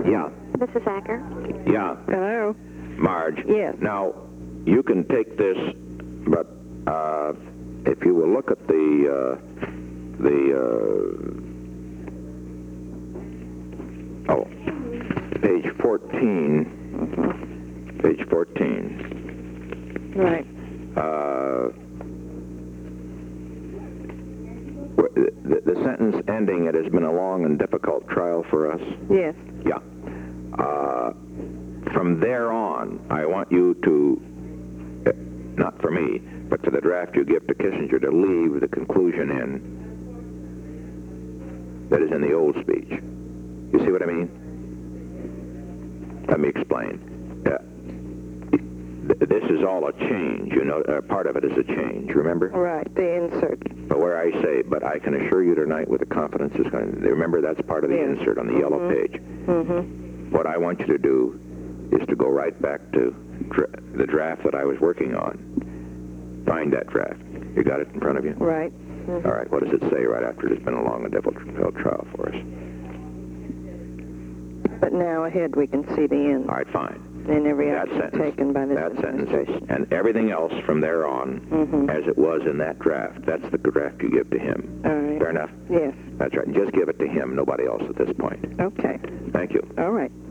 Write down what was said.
Yeah. This is Acker. Yeah. Hello? Marge. Yes. Now, you can take this, but if you will look at the page 14. Page 14. Right. The sentence ending, "It has been a long and difficult trial for us." Yes. Yeah. From there on, I want you to, not for me, but for the draft you give to Kissinger, to leave the conclusion in that is in the old speech. You see what I mean? Let me explain. This is all a change, you know. Part of it is a change, remember? Right, the insert. But where I say, but I can assure you tonight with the confidence is going to... Remember, that's part of the insert on the yellow page. What I want you to do is to go right back to the draft that I was working on. Find that draft. You got it in front of you? Right. All right, what does it say right after it has been a long and difficult trial for us? But now ahead we can see the end. All right, fine. And every That action sentence, taken by this that sentence, administration. and everything else from there on, as it was in that draft, that's the draft you give to him. All right. Fair enough? Yes. That's right. Just give it to him, nobody else at this point. Okay. Thank you. All right.